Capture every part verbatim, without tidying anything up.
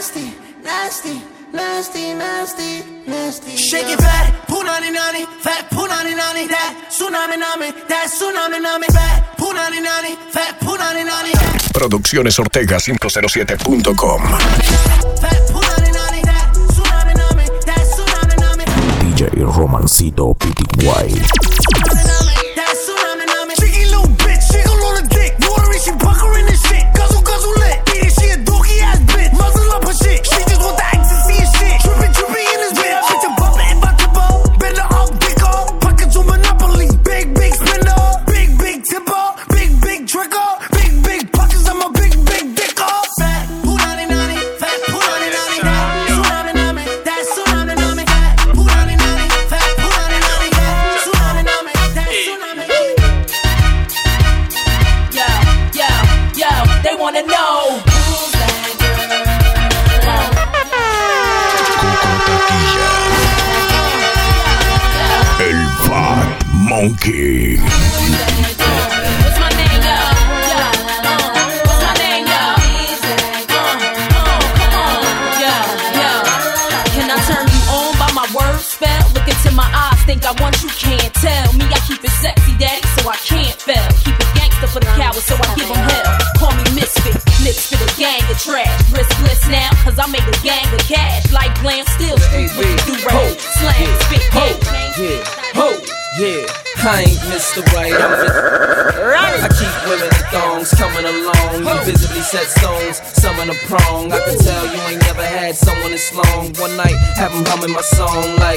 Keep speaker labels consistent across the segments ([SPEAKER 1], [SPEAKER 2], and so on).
[SPEAKER 1] nasty, nasty, nasty, nasty, nasty.
[SPEAKER 2] Shake it fat, punani nani, fat punani nani, that tsunami nami, that tsunami nami, fat punani nani, fat punani nani.
[SPEAKER 3] Producciones Ortega cinco cero siete punto com.
[SPEAKER 2] Fat punani nani, that tsunami nami, that tsunami nami.
[SPEAKER 4] D J Romancito P T Y.
[SPEAKER 2] That tsunami nami. Cheeky little bitch, she gon' roll a dick. Watery, she puckering this shit. Guzzle, guzzle lit. Eat it, she a dookie ass bitch. Muzzle up her shit. She just want the ecstasy and shit. Trippin', trippin' in this bitch. Bitch, I'm bumpin' and about to bump. Bend her up, dick off. Pockets on Monopoly. Big, big spender. Big, big tipper. Big, big tricker. Big, big pockets. I'm a big, big dick off. Fat punani nani. Fat punani nani. That tsunami nami. That tsunami nami. Fat punani nani. Fat punani nani. That tsunami nami. That tsunami nami.
[SPEAKER 5] Yo, yo, yo, they wanna know who's that girl?
[SPEAKER 3] El Fat Monkey.
[SPEAKER 5] What's my name, yo? Yo, uh, what's my name, yo? Uh, uh, come on, yo, yo. Can I turn you on by my word spell? Look into my eyes, think I want you, can't tell. Me, I keep it sexy, daddy, so I can't fail. Keep it gangster for the cowards, so I give them hell. Call me misfit, lips for the gang of trash. Riskless now, cause I made a gang of cash. Like glam, still street with the do-rag. Slang, spit, ho,
[SPEAKER 6] yeah, ho, yeah. I ain't Mister Right, I'm just I keep women in thongs coming along. You visibly set stones, some in a prong. I can tell you ain't never had someone this long. One night, have them humming my song like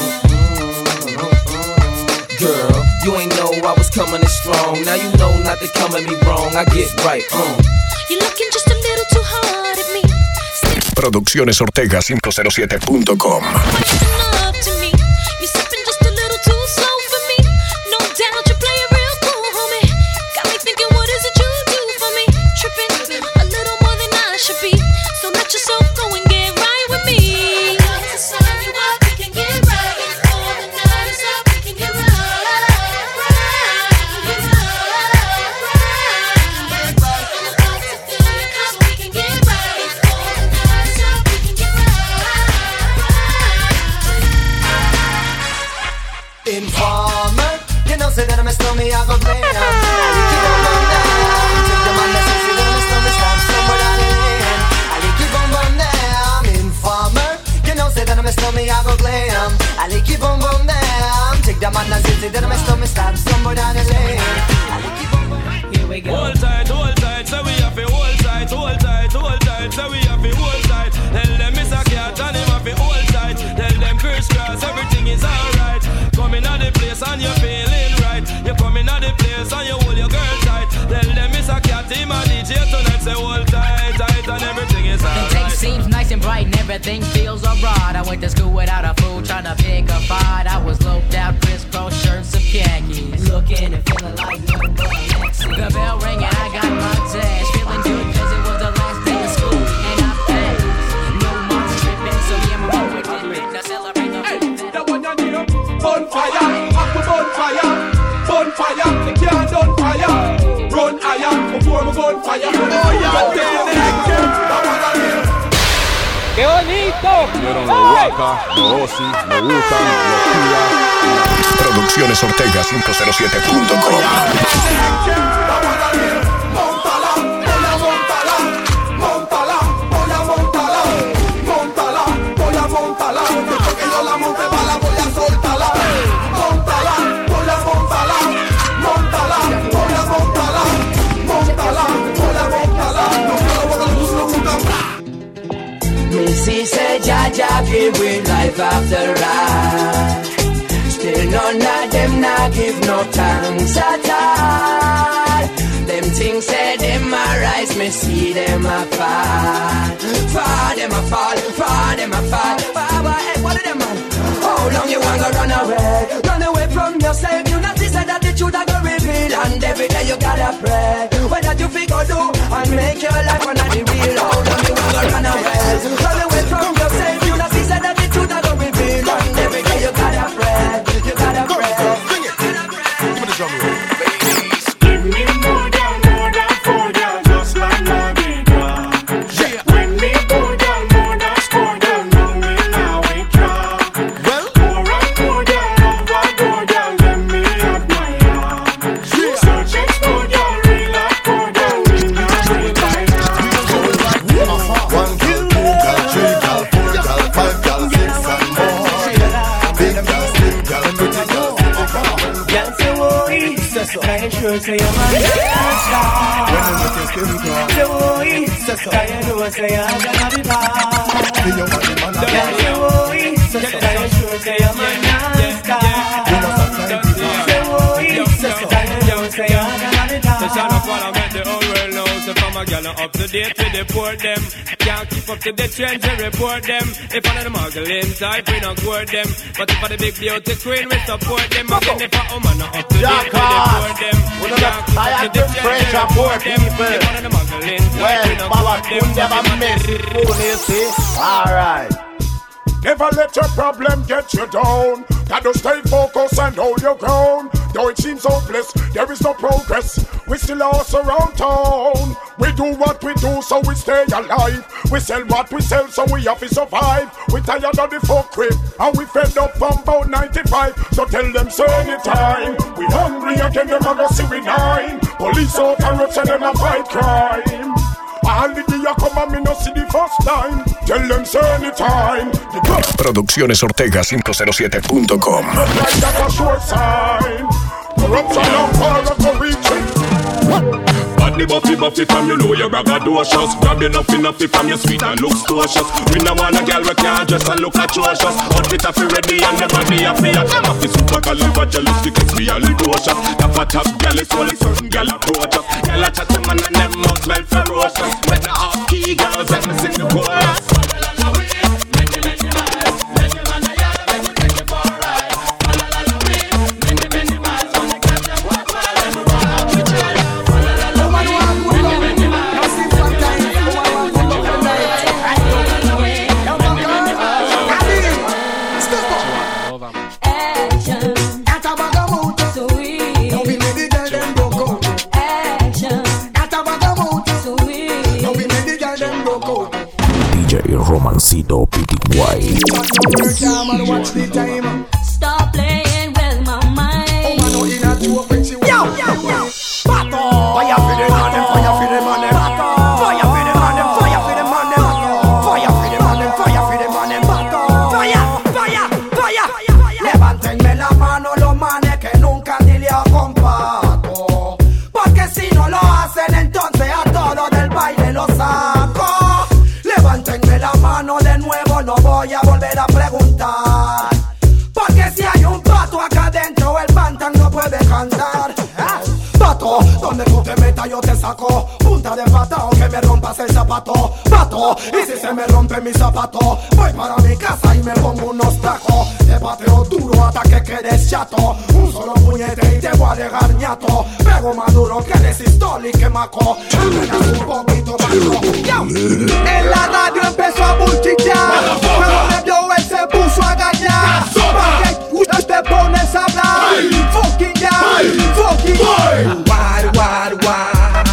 [SPEAKER 6] girl, you ain't know I was coming in strong. Now you know not to come at me wrong. I get right, uh.
[SPEAKER 5] You're looking just a little too hard at me.
[SPEAKER 3] Producciones Ortega cinco cero siete punto com.
[SPEAKER 5] Up to me. You're sipping just a little too slow for me. No doubt you play it real cool, homie. Got me thinking, what is it you do for me? Tripping a little more than I should be. So let yourself go and get right with me. To sign you up, we can get right. All the night is up, we can get right.
[SPEAKER 2] Informer, you know say that I'm a stormy, I go play now. I keep on bum down. Take the man that says that I'm a stormy, stop somewhere down the lane. I keep on bum down. Informer, you know say that I'm a stormy, I go play now. I keep on bum down. Take the man that says that I'm a stormy, stop somewhere down the lane. I keep on bum down. Here we go.
[SPEAKER 7] Hold tight, hold tight, so we have to hold tight, hold tight, hold tight, so we have to hold tight. Tell them it's a cat and him have to hold tight. Tell them crisscross, everything is alright. Coming out the place and you're feeling right. You're coming out the place and you hold your girl tight. Tell them it's a cat team and D J tonight. Say hold tight, tight and everything is alright.
[SPEAKER 8] The day seems nice and bright and everything feels alright. I went to school without a fool trying to pick a fight. I was loped out, crisscross shirts of khakis. Looking and feeling like nothing but a Lexi. The bell rang and I got my dash. Feeling good cause it was the last day of school and I passed. No more tripping, so yeah, my mom pretended to celebrate the
[SPEAKER 7] Hey, that one you need up. Bonfire, up to bonfire. Bonfire, the can't done fire. Run iron before my bonfire. Oh yeah,
[SPEAKER 9] ¡Qué bonito!
[SPEAKER 10] Vieron los Waka, los Ozzy, los Wu-Tang, los Kia.
[SPEAKER 3] Producciones Ortega cinco cero siete punto com.
[SPEAKER 1] Missy said, Jaja give with life after life. Still none of them not give no thanks at all. Them things say them a rise, me see them a fall. Fall them a fall, fall them a fall. Baba, hey, what of them man? How long you wanna run away? Run away from yourself. You not say that the truth I go reveal. And every day you gotta pray. What that you figure do and make your life on the real. How long you wanna run away? Run away from yourself. You not say that the truth I go reveal. And every day you gotta pray. You gotta pray.
[SPEAKER 10] Bring it. Give me the drum roll.
[SPEAKER 11] Give me more than more than four, just like Navidad. When me go down.
[SPEAKER 2] Can you sure say you're my star? When you look at him go Joey, can you know say you're gonna be bad? Can you Joey, can you sure say you're my star? Joey, can you know say you're gonna be bad?
[SPEAKER 7] The son of what I met the whole world knows. If I'm a girl up to date with the poor them, can't keep up to the trends and report them. If one of the muggling type, we don't court them. But if I'm the big beauty queen, we support them. Again, if I'm not up to date with the poor them, can't keep up to the trends and report them. If one of the muggling type, we don't court them.
[SPEAKER 12] Alright. Never let your problem get you down. Gotta stay focused and hold your ground. Though it seems hopeless, there is no progress. We still lost around town. We do what we do so we stay alive. We sell what we sell so we have to survive. We tired of the fuck crib and we fed up from about ninety-five. So tell them so anytime. We hungry again, them a go see we nine. Police out and roads and them a fight crime. All the day I come and me no see the first time. Tell them so anytime.
[SPEAKER 3] Producciones Ortega cinco cero siete punto com.
[SPEAKER 12] Corruption and power to reach it.
[SPEAKER 13] Badly buffy buffy from you know you're braggadocious. Grab enough enough from your sweet and looks cautious. We no want a girl we can't dress and look atrocious. Outfit a fi ready and never be a fear. Them a fi super califragilistic, it's really cautious. The fat top girl is only certain girl approach us. Girl a chat to man and them mouth smell ferocious. When the off-key girls let me sing the chorus.
[SPEAKER 4] Romancito P T Y.
[SPEAKER 5] Stop playing with my mind.
[SPEAKER 2] Yo, yo, yo. Fire for the man, them fire for the man, them fire for the man, them fire for the man, them fire for the man, them fire for the man, them fire, fire, fire. Levantenme la mano los manes que nunca ni le ha comparado, porque si no lo hacen entonces a todos del baile lo saco. Levantenme la mano de nuevo, no voy a volver a preguntar, porque si hay un pato acá adentro el pantan no puede cantar. Pato, donde tú te metas yo te saco. Punta de pata o que me rompas el zapato. Pato, y si se me rompe mi zapato, voy para mi casa y me pongo unos tacos. Te pateo duro hasta que quedes chato. Un solo puñete y te voy a dejar ñato. Pego más duro que resistol y que maco. Apenas un poquito maco. En la radio empezó a bullchitear. Cuando me vio él se puso a gañar. ¿Para qué te pones a hablar? Fucking ya, fucking Wad, wad, wad.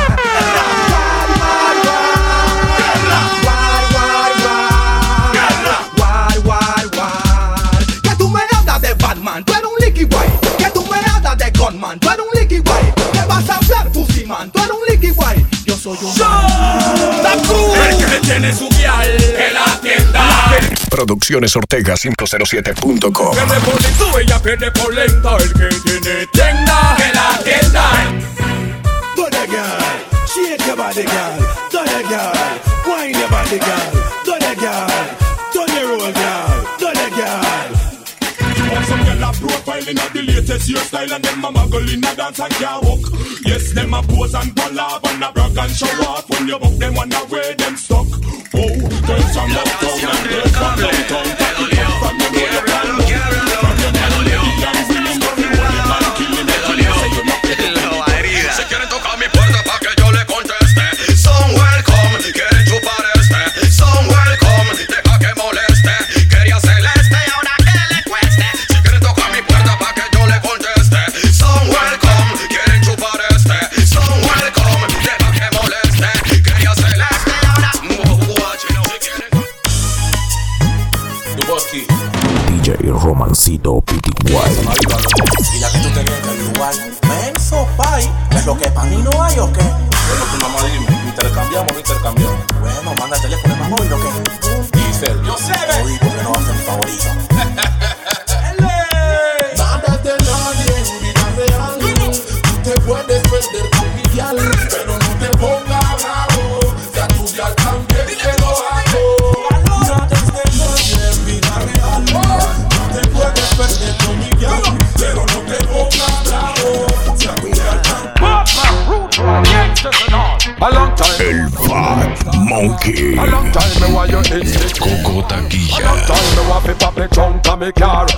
[SPEAKER 2] Que tú me hablas de Batman, tú eres un licky guay. Que tú me hablas de Gunman, tú eres un licky guay. Que vas a hablar Pussy Man, tú eres un licky guay. Yo soy un
[SPEAKER 13] La cruz, el que tiene su vial, que la atienda.
[SPEAKER 3] Producciones Ortega cinco cero siete punto com.
[SPEAKER 13] Que de bonito ella pierde por lenta. El que tiene tienda, que la atienda.
[SPEAKER 2] Done girl, shake your body girl. Done girl, wine your body girl. Done girl, turn your roll girl. Done girl.
[SPEAKER 13] Some girl a profiling of the latest hairstyle and them a muggle in a dance and can't walk. Yes, them a pose and collab and a brag and show off. When you buck them wonder where them stuck. Oh, girls from uptown and girls from downtown. Take it up from your way around. From your man, the young women, from your man, killing it. Say you not getting it. Si quieren tocar mi puerta pa' que yo le conteste. Son welcome, quieren chupar este. Son welcome, deja que moleste. Quería celeste y ahora que le cueste. Si quieren tocar mi puerta pa' que yo le conteste. Son welcome, quieren chupar este. Son welcome, deja que moleste. Quería celeste y ahora watch it. Si quieren
[SPEAKER 4] D J Romancito P T Y.
[SPEAKER 14] Y la que tú tenías en el lugar, menso pay, ¿es lo que para mí no hay o qué?
[SPEAKER 10] Bueno, tu mamá dime, intercambiamos o intercambiamos.
[SPEAKER 14] Bueno, manda el teléfono de mamá y lo que.
[SPEAKER 10] Diesel.
[SPEAKER 14] Yo sé, oí, porque no va a ser mi favorito.
[SPEAKER 2] Nada de nadie, vida real. Tú te
[SPEAKER 3] aquí.
[SPEAKER 12] A long time me want you instinct.
[SPEAKER 3] Coco Taquilla.
[SPEAKER 12] A long time me want to pop the trunk of me car.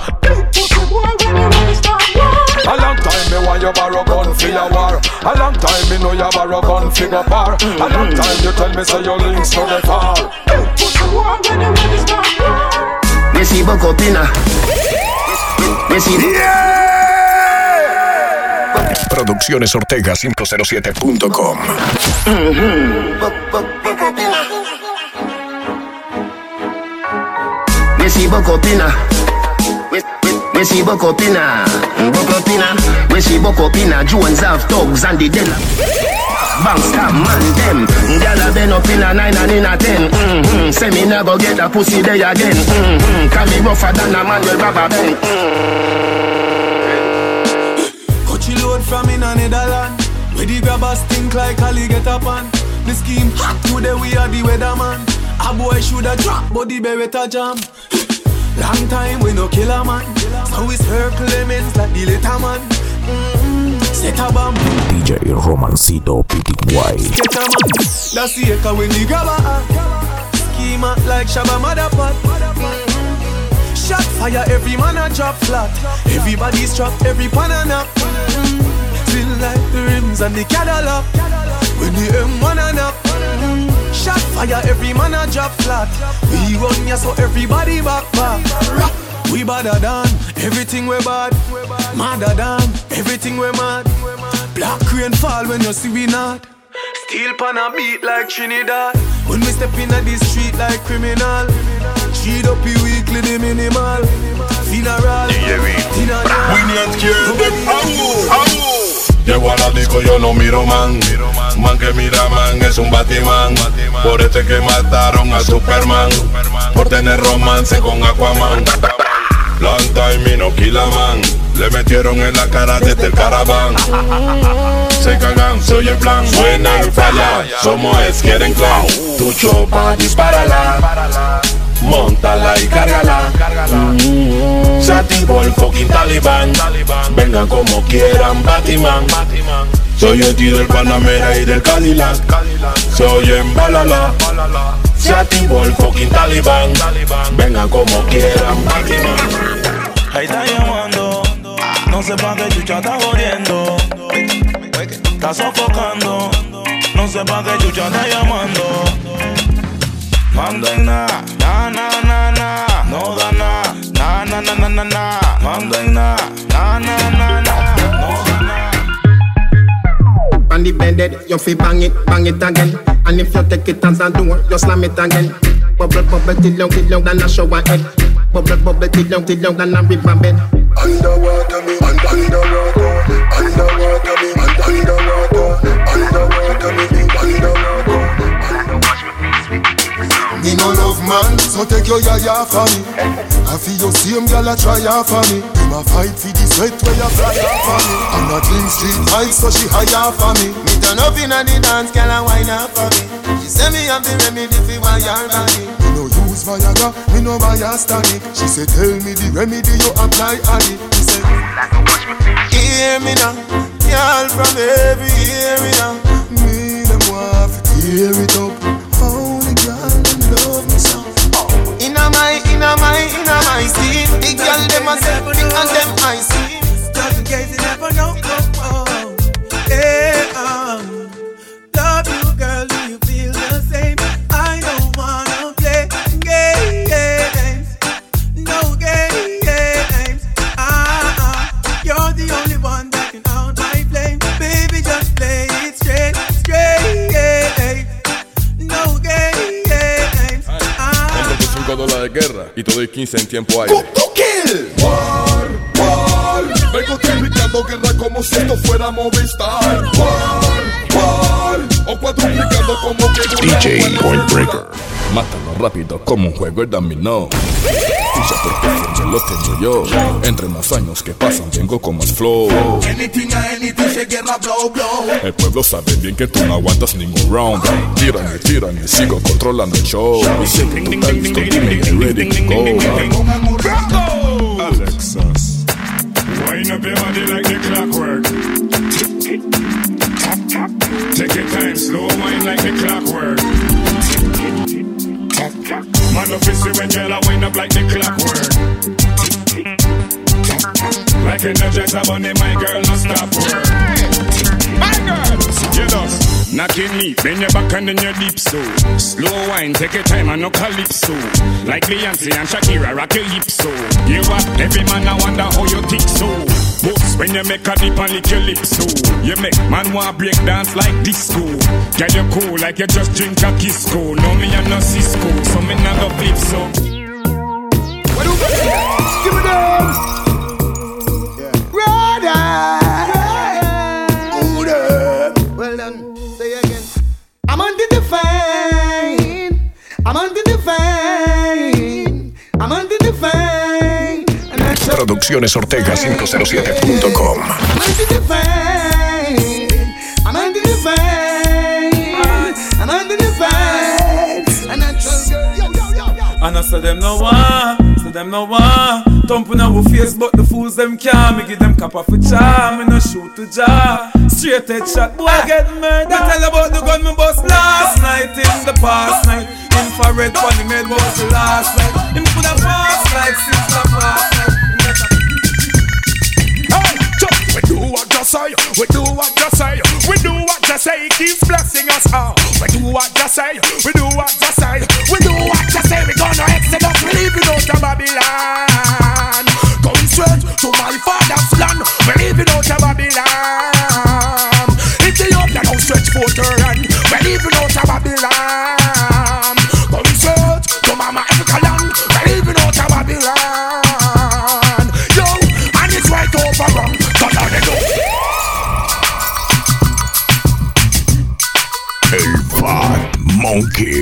[SPEAKER 12] A long time me want you borrow gun for your war. A long time me know you borrow gun for your par. A long time you tell me say your links to the far.
[SPEAKER 15] Me si Bocotina. Me si
[SPEAKER 3] yeah. Producciones Ortega cinco cero siete punto com.
[SPEAKER 15] Me si Bocotina. We see Bocotina, Bocotina, we see Bocotina, Jones have thugs and the den. Bangsta man them, gyal been up in a nine and in a ten. Mm-hmm. Say me never get a pussy day again. Mm-hmm. Can me rougher than a man with rubber band. Mm-hmm.
[SPEAKER 16] Coachy load from in a Netherland, where the grabbers think like Ali get up on. The scheme hot today we are the weatherman. A boy shoulda drop, but the beretta jam. Long time we no kill a man, so it's her Clemens like the little man. Mm-hmm. Set a bomb.
[SPEAKER 4] D J Romancito P T Y.
[SPEAKER 16] Get a man, that's the echo when the grabber act. Schema like Shabba Motherpot. Mm-hmm. Shot fire, every man a drop flat. Everybody's trapped, every pan a nap. Mm-hmm. Feel like the rims and the Cadillac when the M one a nap. Mm-hmm. Shot fire, every man a drop flat. We run ya so everybody back back. We badder than everything we bad. Madder than everything we mad. Black rain fall when you see we not. Steel pan a beat like Trinidad. When we step in the street like criminal. Cheat up the weekly the minimal. Funeral.
[SPEAKER 13] We need to kill them. Llego a la disco, yo no miro man. Man que mira man es un Batman. Por este que mataron a Superman. Por tener romance con Aquaman. Long time y no kill a man. Le metieron en la cara desde el caraván. Se cagan, se oye el plan. Suena y falla, somos es quieren clown. Tu chopa, dispárala. Móntala y cárgala. Mm-hmm. Se activó el fucking Talibán. Vengan como quieran, Batman. Soy el tío del Panamera y del Cadillac. Se oyen balala. Se activó el fucking Talibán. Vengan como quieran, Batman.
[SPEAKER 17] Ahí está llamando. No sé pa' qué chucha está jodiendo. Está sofocando. No sé pa' qué chucha está llamando. Manda en na, na na na na, no da na, na na na na na na. Manda en na, na na na na, no da na.
[SPEAKER 15] On the bed, you fi bang it, bang it again. And if you take it as a door, you slam it again. Bubble, bubble, till long, till long, than a shower head. Bubble, bubble, till long, till long, than a river bed.
[SPEAKER 12] Underwater me, un- underwater, underwater me, un- underwater, underwater me, underwater. Me no love man, so take your yaya for me. I feel your same girl a try for me. Him a fight for the sweat where you fly for me. I'm not in street vibes, so she higher for me. Me turn up inna the dance, girl a wine up for me. She say me have the remedy for why your body. Me no use Viagra, me no buy a tonic. She say tell me the remedy you apply on it. She say hear me now, girl from every area. Me them want to tear it up. Holy girl, them love me so. Inna my, inna my, inna my scene. The girl them a say, and them I see.
[SPEAKER 16] Just in case you never know. Oh, oh. Hey, um, love you, girl. Do you feel the same? I don't wanna play games. No games. Ah, ah. You're the only one that can out my flame. Baby, just play it straight, straight. No games. Ah.
[SPEAKER 10] veinticinco dólares de guerra y te doy quince en tiempo aire.
[SPEAKER 12] Kill. War, war. Vengo triplicando guerra como si esto fuera Movistar. War, war. O cuadruplicando como que
[SPEAKER 3] D J Point Breaker.
[SPEAKER 10] Mátalo rápido como un juego de dominó. Ficha porque se lo tengo yo. Entre más años que pasan vengo con más flow.
[SPEAKER 12] Anything a anything se guerra blow blow.
[SPEAKER 10] El pueblo sabe bien que tú no aguantas ningún round. Tiran y tiran y sigo controlando el show. Y sé que tú estás listo, dime que ready to go.
[SPEAKER 13] Alexas, Wind up your body like the clockwork. Take your time, slow wine like the clockwork. Man up is when girl wind up like the clockwork. Like Energizer Bunny, my girl, no stop work. My girl, you just knocking me, bend your back and then your deep so. Slow wine, take your time and no calypso. Like Beyonce and Shakira, rock your hips so. You up, every man I wonder how you think so. Books when you make a dip and lick your lips so. You make man want break dance like disco. Get you cool like you just drink a Kisco. No me and no Cisco, so me not go flip so. What do you give me down?
[SPEAKER 2] Well done, say again. I'm under the fine. I'm under the fine. I'm under the fine.
[SPEAKER 3] Producciones Ortega cinco cero siete punto com.
[SPEAKER 2] I'm under the fine. I'm under the fine. I'm under the fine. And I trust girl. Yo, yo, yo, yo.
[SPEAKER 16] And I say them no one, say them no one. Thumping our face, but the fools them can't. Me give them cap off a charm, me no shoot to jar. Straight head shot, boy get murdered. Me tell about the gun me bust last night in the past night. Infrared funny made was the last night. Him coulda passed like since the past night.
[SPEAKER 12] Hey, just we do what you say, we do what you say, we do what you say. He keeps blessing us all. We do what you say, we do what you say, we do what you say. We gonna exodus, we leaving out of Babylon. Going straight to my father's land, we leaving out of Babylon. Ethiopia now stretch forth her hand, we leaving out of Babylon. Going straight to Mama Africa land, we leaving out of Babylon. Yo, and it's right over wrong, cause all they do.
[SPEAKER 3] El Fat Monkey.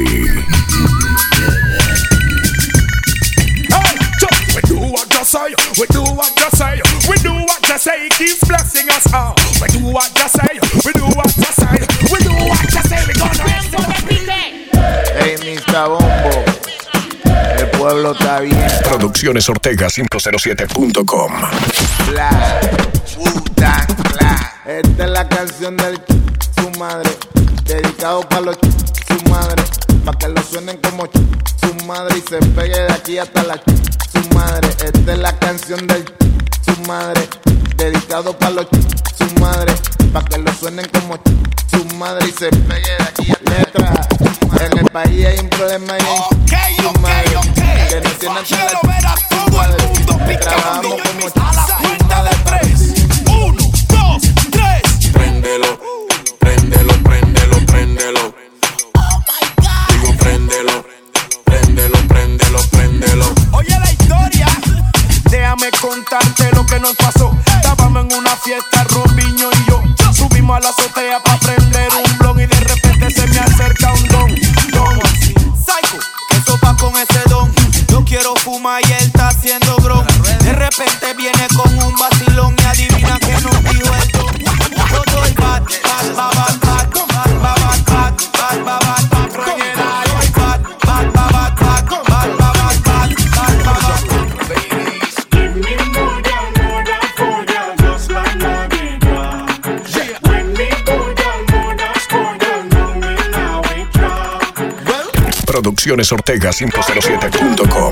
[SPEAKER 12] Hey, just we do what you say, we do what you say, we do what you say. He keeps blessing us all. We do what you say, we do what you say, we do what you say. We gonna
[SPEAKER 18] Hey, mister Bombo, el pueblo está bien.
[SPEAKER 3] Producciones Ortega cinco cero siete punto com.
[SPEAKER 18] Bla, puta, bla. Esta es la canción del su madre, dedicado para los su madre, para que lo suenen como su madre y se pegue de aquí hasta la su madre. Esta es la canción del su madre, dedicado para los su madre, para que lo suenen como su madre y se pegue de aquí hasta la letra. En el país hay un problema y hay su madre que no tienen
[SPEAKER 2] Quiero ver a todo el mundo picando y a la cuenta de tres. Uno, dos, tres.
[SPEAKER 19] Préndelo, préndelo, préndelo, préndelo.
[SPEAKER 2] Oh my God.
[SPEAKER 19] Digo préndelo, préndelo, préndelo, préndelo.
[SPEAKER 2] Oye la historia. Déjame contarte lo que nos pasó. Estábamos en una fiesta, Robinho y yo. Subimos a la azotea para prender un blon y de repente se me acerca un don. Don, psycho, ¿qué sopa con ese don? Yo quiero fumar y él está haciendo gron. De repente viene con un vacilón y adivina que nos dijo el don. Yo soy bad, bad, bad, bad, bad, bad, bad, bad, bad, bad, bad, en el aire. Bad, bad, bad, bad, bad, bad, bad, bad, bad, bad.
[SPEAKER 11] Ladies, give me more down, more down, more down, just like Naviga. When me go down, more down, score down, down, me now we drop.
[SPEAKER 3] Producciones Ortega cinco cero siete punto com.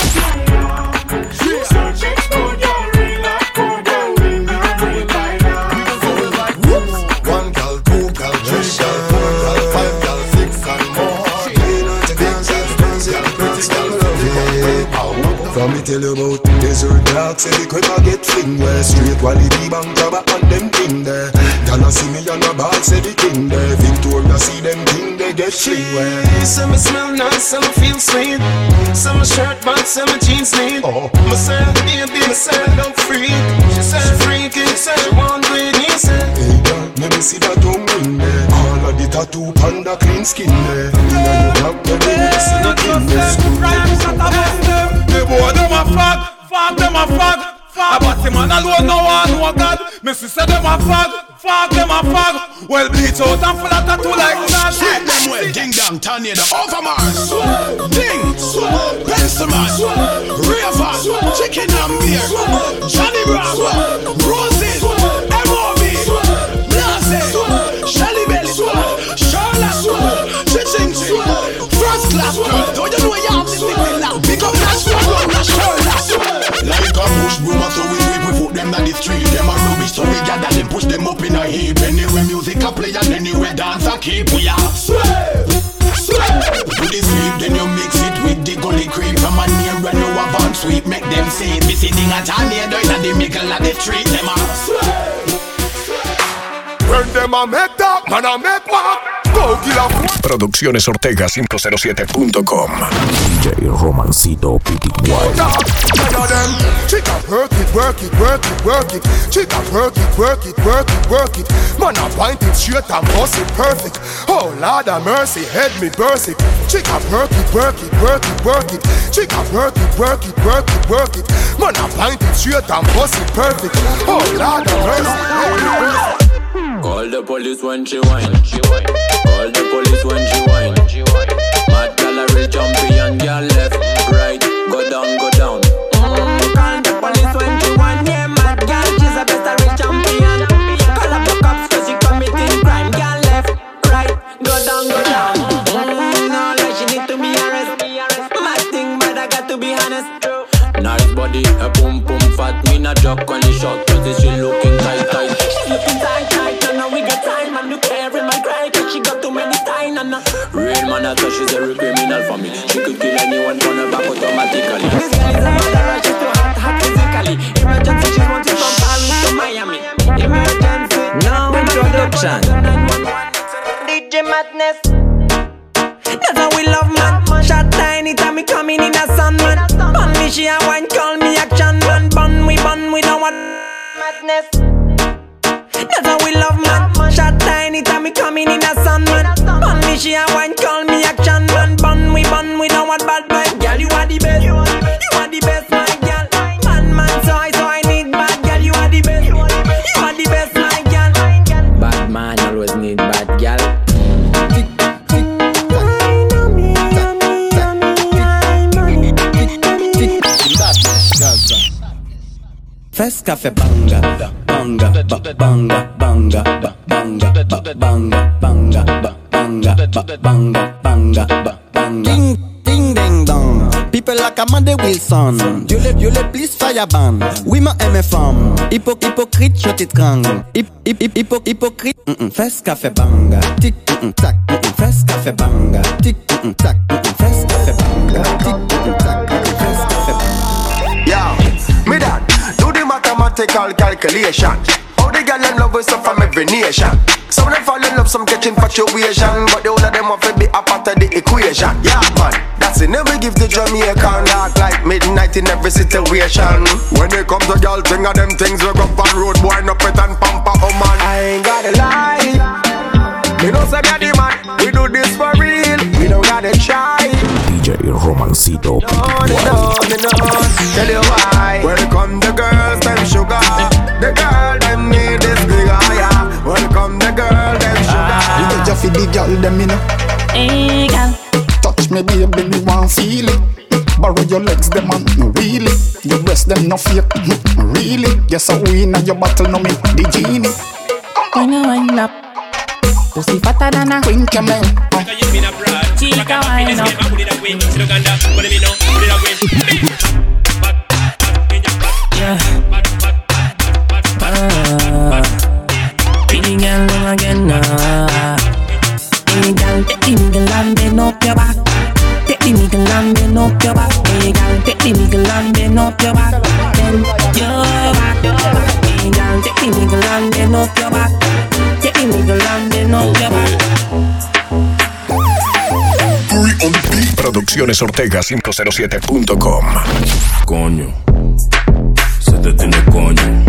[SPEAKER 19] One gal, two gal, three gal, four gal, five gal, six and more.
[SPEAKER 20] From me tell you about desert dark, say the crib get fling where straight quality bank robber and them thing there. Gonna see me on the bar, say the king there. Victoria see them thing they get fling where.
[SPEAKER 21] Some smell nice, some feel sweet. Some shirt box, some jeans neat.
[SPEAKER 20] Oh,
[SPEAKER 21] myself, baby, myself, I'm free. She said freaky, said she want to eat, he said.
[SPEAKER 20] Hey girl, let me see that tongue ring there. All of the tattoo panda clean skin there. You know you have to do this in the king there.
[SPEAKER 16] The boy them a fag, fag them a fag, fag. But the man alone no one know God. Me sister them a fag, fag them a fag. Well bleach out and full of tattoo like that.
[SPEAKER 12] Treat them well, ding dong, tornado, overmars. Ding, pencil man, raver, chicken and beer, Johnny Bravo,
[SPEAKER 21] keep we are swear, swear. Do the sweep, then you mix it with the gully cream. From a near when you have on sweep, make them see it. Be sitting at a near door in the middle of the street. Them are swear.
[SPEAKER 12] When them a make talk, man a make walk. Go kill a fool.
[SPEAKER 3] Producciones Ortega cinco cero siete punto com.
[SPEAKER 4] D J Romancito P T Y.
[SPEAKER 12] Chica work it, work it, work it, work it. Chica work it, work it, work it, work it. Man a point it straight and bust it perfect. Oh Lord of mercy, head me burst it. Chica work it, work it, work it, work it. Chica work it, work it, work it, work it. Man a point it straight and bust it perfect. Oh Lord of mercy, head me burst it.
[SPEAKER 6] Call the police when she whine. Call the police when she whine. Mad gal a real champion, girl left, right, go down, go down.
[SPEAKER 22] Mm, call the police when she whine. Yeah, mad gal, she's a best a real champion. Call up the cops 'cause she committing crime. Girl left, right, go down, go down. Mm, no, like she need to be arrested. Mad thing, but I got to be honest.
[SPEAKER 6] Nice body, a boom boom fat. Me not joke when he shot, 'cause she looking tight, tight.
[SPEAKER 22] She's looking tight, tight. We got time and look every my cry, cause she got too many time and
[SPEAKER 6] real man, I thought she's a real criminal for me. She could kill anyone from her back automatically.
[SPEAKER 22] This girl is a murderer, she's too hot, hot physically. Emergency, she's wanted from Paris to Miami. Emergency.
[SPEAKER 8] No introduction.
[SPEAKER 22] D J Madness. That's how we love man. Shot tiny time me coming in a sun man. Bun me she a wine, call me action man. Bun we bun we don't want madness. That's how we love man. Shot tiny time me coming in a sun man. Bun me she a wine, call me action man. Bun we bun we don't want bad vibe. Girl you are the best, you are the best my girl. Man man so I so I need bad girl. You are the best, you are the best my girl.
[SPEAKER 6] Bad man always need bad girl.
[SPEAKER 8] Fresh café banga, banga, ba, banga, banga, ba, banga, ba, banga, banga, ba, banga, ba, banga, banga, ba, banga. Ding, ding, ding, dong. People like Amanda Wilson. Dieu le, Dieu le, please fire ban. Oui, ma aime femme. Hypo, hypocrite, je t'étrangle. Hip, hip, hip, hypo, hypocrite. Mm-mm. Fresh café banga. Tic, mm-mm, tac, mm-mm. Fresh café banga. Tic, mm-mm, tac, mm-mm. Fresh café banga. Tic, mm-mm, tac, mm-mm. Fresh café banga.
[SPEAKER 21] Yeah, me dad. Mathematical calculation. All the girl in love with stuff from every nation. Some of them fall in love, some catch infatuation, but the all of them want to be a part of the equation. Yeah man, that's it. Never give the Jamaican dark like midnight in every situation. When it comes to girl thing of them things, we go on road boy no pet and pamper. Oh man, I ain't gotta lie. Me know say me the man. We do this for real. We don't gotta try.
[SPEAKER 4] D J Romancito P T Y.
[SPEAKER 21] No, no, no, no. Tell you why. Welcome the girls, them sugar. The girl, them need this bigger, yeah. Welcome the girl, them sugar.
[SPEAKER 23] You get just for the girl, them, you know.
[SPEAKER 22] Hey, girl.
[SPEAKER 23] Touch me, baby, me want feel it. Borrow your legs, them man, no really. Your breast, them no fake, really. Yes, I win at your battle, no me, the genie.
[SPEAKER 22] When you wind up, pussy fatter than a
[SPEAKER 23] queen camel.
[SPEAKER 22] Chica wind up. Yeah. Ah, pretty girl, come again now. Hey girl, take the nigga and bend up your back. Take the nigga and bend up your back. Hey girl, take the nigga and bend up your back. Bend your back. Hey girl, take the nigga and bend up your back. Take the nigga and bend up your back.
[SPEAKER 3] Producciones Ortega cinco cero siete punto com.
[SPEAKER 10] Coño, se te tiene coño.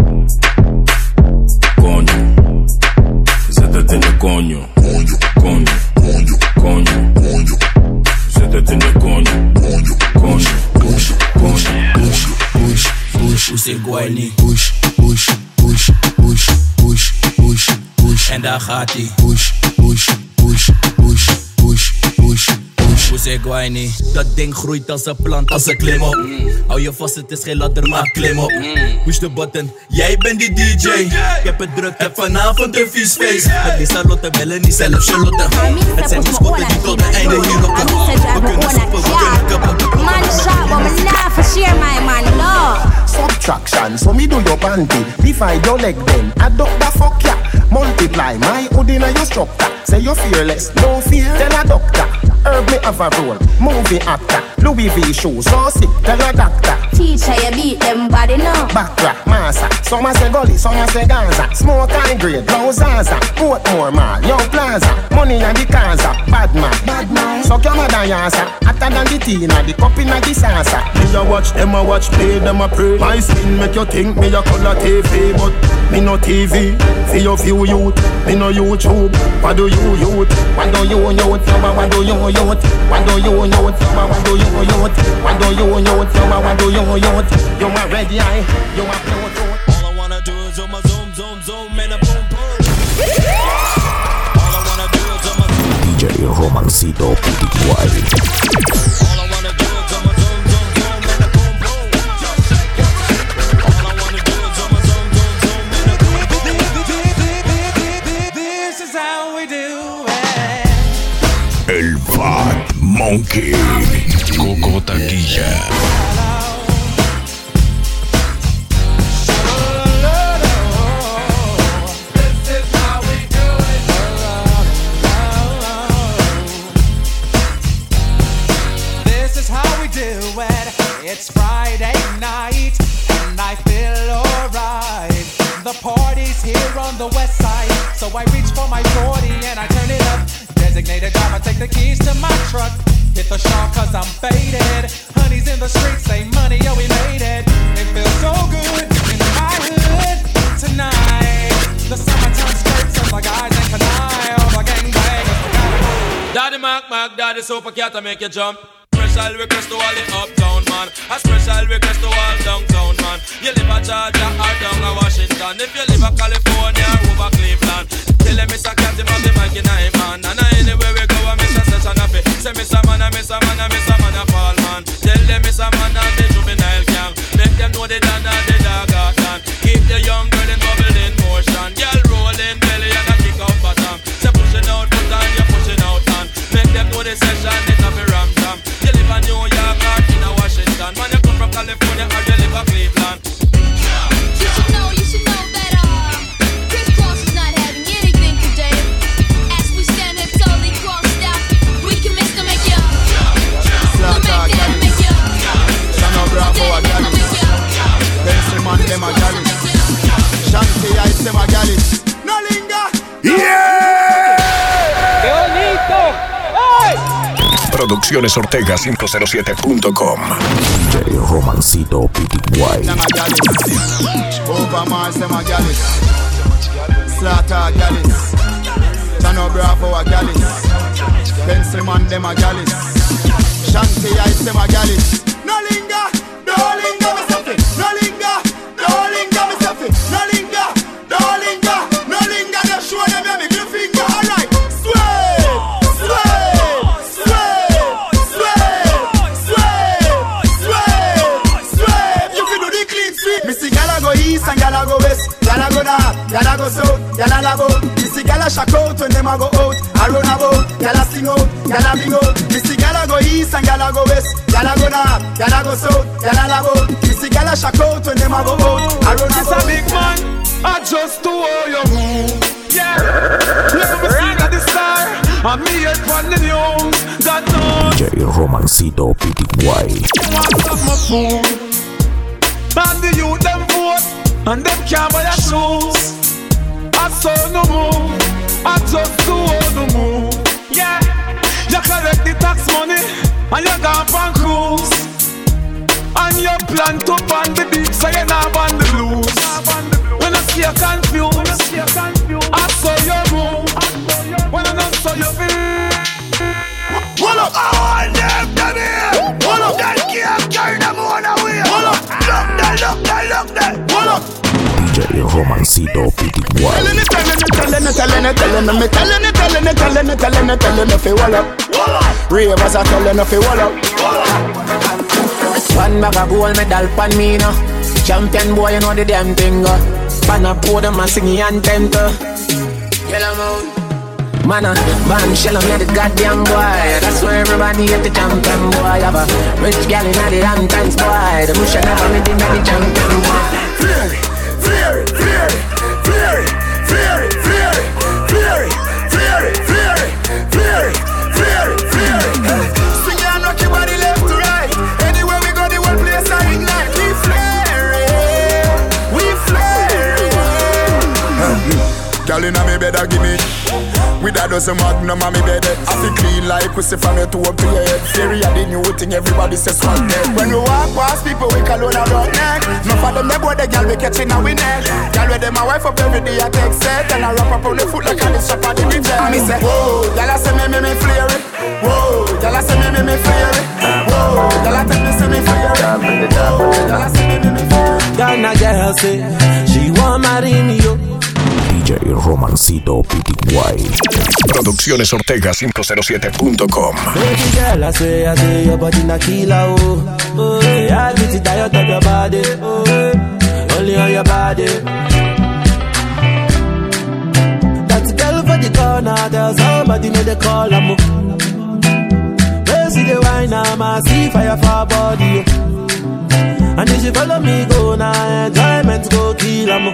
[SPEAKER 10] Coño, se te tiene coño. Coño, coño, coño, coño. Se te tiene coño. Coño, push, push, push, push, push.
[SPEAKER 24] Push it, Guayni.
[SPEAKER 10] Push, push, push, push, push, push, push.
[SPEAKER 24] En daar gaat hij.
[SPEAKER 10] Push, push, push, push, push, push.
[SPEAKER 24] Pussy Guayni, dat ding groeit als een plant, als een klim op. Mm. Hou je vast, het is geen ladder, maar klim op. Mm. Push de button, jij bent die D J. Ik heb het druk, heb vanavond een vies feest. Het is Charlotte, bellen niet zelf Charlotte. Het zijn die schotten die tot het einde hier rocken. We kunnen stoppen, we kunnen kappen.
[SPEAKER 22] Man shot, but me not for share my man, no.
[SPEAKER 21] Subtraction, so me do your panty. Divide your leg then, add up the fuck ya. Multiply my hood in your structure. say you're fearless, no fear. Tell a doctor, herb me have a role. Movie actor, Louis V shoes, so sick. Tell a doctor,
[SPEAKER 1] teacher you beat them body now.
[SPEAKER 21] Backrack, massa, some a say gully, some a say Gaza. Smoke and grade, blow Zaza. Portmore mall, Young Plaza. Money and the Kaza, bad man, bad man. So come a dancer, hotter than the Tina, the cup in the salsa.
[SPEAKER 5] Me a watch them a watch play, them a pray. My skin make you think me a color T V, but me no T V. For your few youth, me no YouTube. What do you youth?
[SPEAKER 21] What do you youth? What do you youth? What do you youth? What do you youth? What do you youth? What do you youth? You a red eye, you a blue tooth.
[SPEAKER 7] All I wanna do is zoom, zoom, zoom, zoom, and a boom, boom. All I wanna do is zoom, zoom.
[SPEAKER 4] D J Romancito P D Y.
[SPEAKER 7] All I wanna do is zoom, zoom, zoom, zoom, and a boom, boom. All I wanna do is zoom, zoom, zoom, zoom, and a boom, boom. This is how we do it.
[SPEAKER 3] El Fat Monkey. Coco Taquilla.
[SPEAKER 9] It's Friday night and I feel alright. The party's here on the west side, so I reach for my forty and I turn it up. Designated driver, take the keys to my truck. Hit the shop cause I'm faded. Honey's in the streets, say money, yo we made it. It feels so good in my hood tonight. The summertime skirts of the guys in Canal, the gangbangers.
[SPEAKER 7] Daddy Mac Mac, Daddy Super Cat to make you jump. Special request to all the uptown man. A special request to all downtown man. You live a Georgia or down a Washington. If you live a California or over Cleveland, tell them Mister Cat him have the mic in him hand. And anywhere we go, Mister Session happy. Say Mister Man, Mister Man, Mister Man a fall man. Tell them Mister Man and the juvenile gang. Make them know the dan and the dog out down. Keep the young girl in bubble in motion. Girl rolling belly and a kick out bottom. Say pushing out foot and you pushing out hand. Make them know the session it a fi ram jam. New York or in a Washington. Man, you come from California or you live in Cleveland.
[SPEAKER 1] You should know, you should know that uh, Chris Cross is not having anything today. As we stand here totally crossed out, we can make them make you. We'll make them make you.
[SPEAKER 18] Shano Bravo a Gallis. Pencil Man dem a Gallis. Shanty Ice dem a Gallis. No linger.
[SPEAKER 3] Yeah.
[SPEAKER 18] ¡Qué bonito! ¡Ay!
[SPEAKER 3] Producciones Ortega cinco cero siete punto com.
[SPEAKER 4] D J Romancito P D Y.
[SPEAKER 18] Them a Gallis. Over Mars them a Gallis. Slaughter a Gallis. Shano Bravo a Gallis. Pencil Man dem a Gallis. Shanty Ice dem a Gallis. No linger, no linger, me stuff it. No linger, no linger, me stuff it. No linger, no linger, no linger. Just show them your middle finger. Alright, sway, sway, sway, sway, sway, sway, sway. You can do the clean sweep. Me see gyal a go east and gyal a go west. Gyal a go north, gyal a go south, gyal a labo. Me see gyal a shock out when them a go out. I run about, gyal a sing out, gyal a bring out. Me see gyal a go east and gyal a go west. Gyal a go north, gyal a go south, gyal a labo. Me see gyal a shock out when them a go out. I run about.
[SPEAKER 16] It's a big man, I just to how you move. Yeah, let me see that the star. I'm me at one in the home. God knows.
[SPEAKER 4] D J Romancito P D Y.
[SPEAKER 16] You want some my food, and the youth them vote, and them can't buy your shoes. I saw no move, I just do all the move. Yeah, you collect the tax money, and you gone from cruise. And you plan to ban the beat, so you not ban the blues. When I see you confused, I saw your move. When I don't saw your feel.
[SPEAKER 18] Hold up, all them them here. Hold up, they can't carry them on away. Hold up, look there, look there, look there. Hold up.
[SPEAKER 4] D J Romancito P D Y.
[SPEAKER 18] Telling me, telling me, telling me, telling me, telling me, telling me, telling me, telling me, telling me, telling me, fi wall up. Ravers are telling me, fi wall up.
[SPEAKER 22] One bag of gold medal pan me now. Champion boy, you know the damn thing. Pan a podium and sing anthem to. Yellow moon. Man, a man shell on me the goddamn boy. That's why everybody hate the champion boy. Have a rich gal in the Hamptons boy. The bush never made him the champion boy.
[SPEAKER 18] Fury, Fury, Fury, Fury, Fury, Fury, Fury, Fury, Fury.
[SPEAKER 5] me better give me. With a dozen magnum on me bed. I feel clean like we see from your toe up to your head. Theory of the new thing, everybody says swag dead. When we walk past people, we call on our neck. No for them, they boy, the girl we catching our neck. Girl with them, my wife up every day, I take set. And I wrap up on the foot like a strap on the D J. And me say, whoa, y'all say me, me, me flare it. Whoa, y'all say me, me, me flare it. Whoa, y'all tell me, say me flare it. Whoa, y'all say me, me, me flare it.
[SPEAKER 16] Ghana girl say, she want marry me, yo.
[SPEAKER 4] D J Romancito P T Y.
[SPEAKER 3] Producciones Ortega cinco cero siete punto com.
[SPEAKER 16] Baby girl, I say, I say your body na killer, oh. Oh, yeah, I get it diet of your body, oh. Only on your body. That girl for the corner, tell somebody know they call her, mo. Where see the wine, I see fire for her body, oh. And if you follow me, go now, enjoyment go kill her, mo.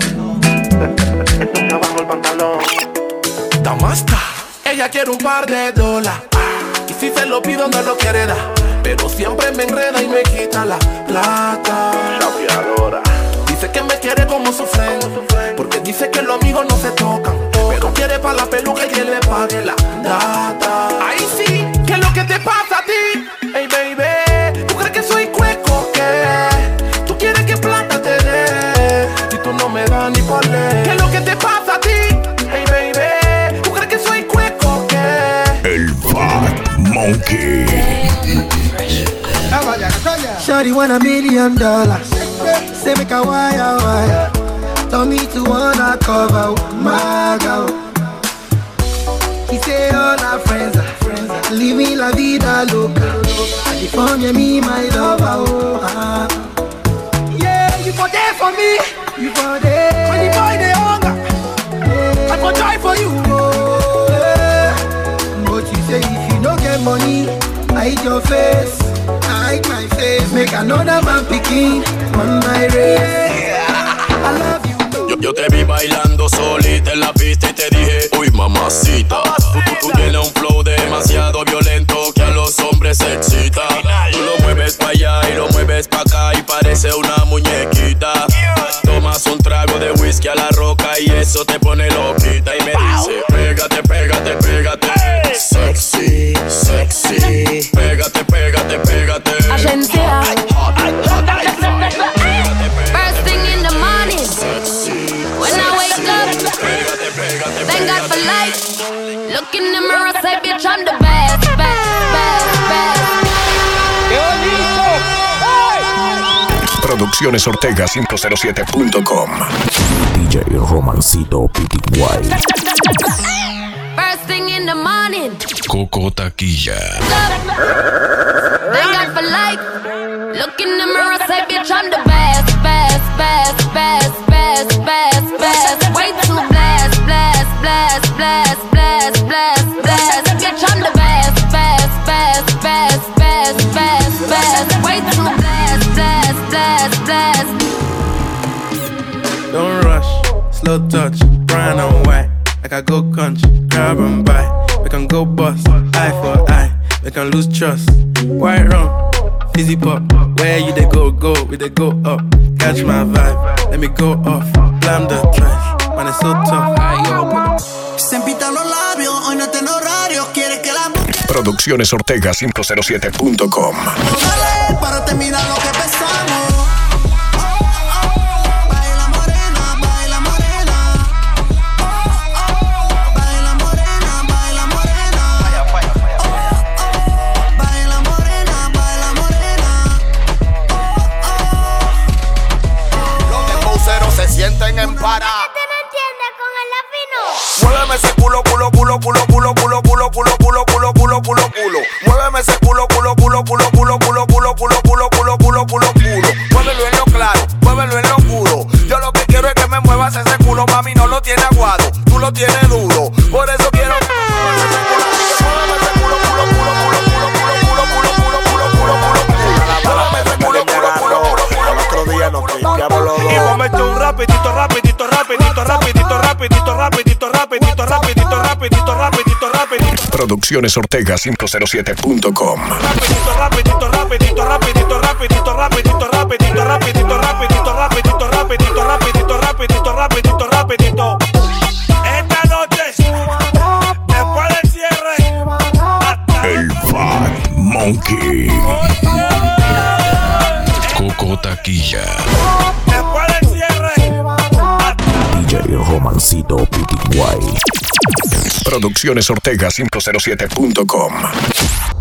[SPEAKER 13] Abajo el pantalón. Damasta, ella quiere un par de dólares. Y si se lo pido no lo quiere dar. Pero siempre me enreda y me quita la plata. Chapeadora. Dice que me quiere como su friend. Porque dice que los amigos no se tocan. Pero quiere pa' la peluca y que le pague la data. Ahí sí, ¿qué es lo que te pasa a ti? Hey baby, ¿tú crees que soy cueco qué? ¿Tú quieres que plata te dé? Y tú no me das ni por ley. ¿Qué es lo que te pasa a ti? Hey baby, ¿tú crees que soy cueco qué?
[SPEAKER 3] El Fat Monkey.
[SPEAKER 14] Shawty want a million dollars. Say make a wire wire. Tell me to wanna cover my girl. He say all our friends are friends. Living la vida loca. California me my lover. Oh, ah. Yeah, you for there for me. You for there. When the boy they hunger, I for die for you. Oh, yeah. But you say if you don't get money, I hide your face. I hide my face. Make another man picking on my race. I love you.
[SPEAKER 24] Yo, yo te vi bailando solita en la pista y te dije, uy mamacita, tú, tú, tú tienes un flow demasiado violento que a los hombres se excita. Tú lo mueves pa' allá y lo mueves pa' acá y parece una muñequita. Tomas un trago de whisky a la roca y eso te pone loquita y me dice, pégate, pégate, pégate, sexy, sexy, pégate, pégate, pégate.
[SPEAKER 1] Agencia. First thing in the morning, when I wake up, thank God for life. Look in the mirror, say bitch I'm the best, best, best, best.
[SPEAKER 3] Producciones Ortega cinco cero siete punto com.
[SPEAKER 4] D J Romancito P T Y.
[SPEAKER 1] First thing in the morning,
[SPEAKER 3] Coco Taquilla.
[SPEAKER 1] thank God for life. Look in the mirror, say bitch I'm the best, best, best, best, best, best, best. Way too blessed, blessed, blessed, blessed, blessed, blessed, blessed. Bitch I'm the best, best, best, best, best, best, best. Way too blessed, blessed, blessed, blessed.
[SPEAKER 13] Don't rush, slow touch, brown and white. Like I go country, grab and buy. We can go bust, eye for eye. We can lose trust. White rum, fizzy pop. Where you they go, go, we they go up. Catch my vibe, let me go off. Blam the trash, man it's so tough.
[SPEAKER 14] Se empitan los labios, hoy no tengo horario. Quiere que la mujer
[SPEAKER 3] Producciones Ortega cinco cero siete punto com.
[SPEAKER 14] dale para terminar lo que empezamos.
[SPEAKER 18] Sienten en para.
[SPEAKER 1] ¿Qué no entiendes con el afino?
[SPEAKER 18] Muéveme ese culo, culo, culo, culo, culo, culo, culo, culo, culo, culo, culo, culo, culo. Muéveme ese culo, culo, culo, culo, culo, culo, culo, culo, culo, culo, culo, culo, culo. Muévelo en lo claro, muévelo en lo oscuro. Yo lo que quiero es que me muevas ese culo, mami, no lo tiene aguado, tú lo tienes duro. Por eso quiero que me muevas ese culo, muéveme ese culo, culo, culo, culo, culo, culo, culo, culo, culo, culo, culo, culo, muéveme ese culo, culo, culo, culo, culo. Al otro día nos tripeamos los dos.
[SPEAKER 13] Y momento un rapidito, rapidito, rapidito, rapidito, rapidito, rapidito, rapidito, rapidito, rapidito, rapidito, rapidito.
[SPEAKER 3] Producciones Ortega cinco cero siete punto com.
[SPEAKER 13] Rapidito, rapidito, rapidito, rapidito, rapidito, rapidito, rapidito, rapidito, rapidito, rapidito, rapidito, rapidito, rapidito, rapidito, rapidito. Esta
[SPEAKER 3] Coco Taquilla.
[SPEAKER 4] D J Romancito P T Y.
[SPEAKER 3] Producciones Ortega quinientos siete punto com.